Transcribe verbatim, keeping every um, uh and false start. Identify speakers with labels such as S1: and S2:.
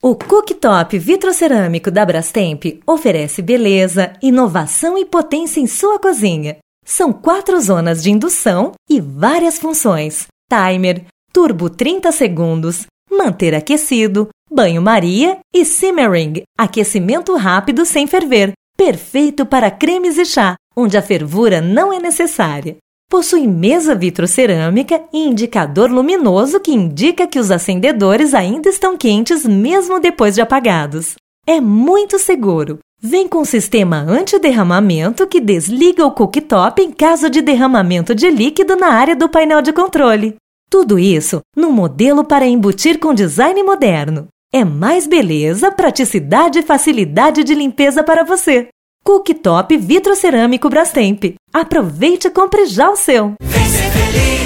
S1: O cooktop vitrocerâmico da Brastemp oferece beleza, inovação e potência em sua cozinha. São quatro zonas de indução e várias funções: timer, turbo trinta segundos, manter aquecido, banho-maria e simmering, aquecimento rápido sem ferver, perfeito para cremes e chá, onde a fervura não é necessária. Possui mesa vitrocerâmica e indicador luminoso que indica que os acendedores ainda estão quentes mesmo depois de apagados. É muito seguro. Vem com sistema anti-derramamento que desliga o cooktop em caso de derramamento de líquido na área do painel de controle. Tudo isso no modelo para embutir com design moderno. É mais beleza, praticidade e facilidade de limpeza para você. Cooktop vitrocerâmico Brastemp. Aproveite e compre já o seu. Vem ser feliz.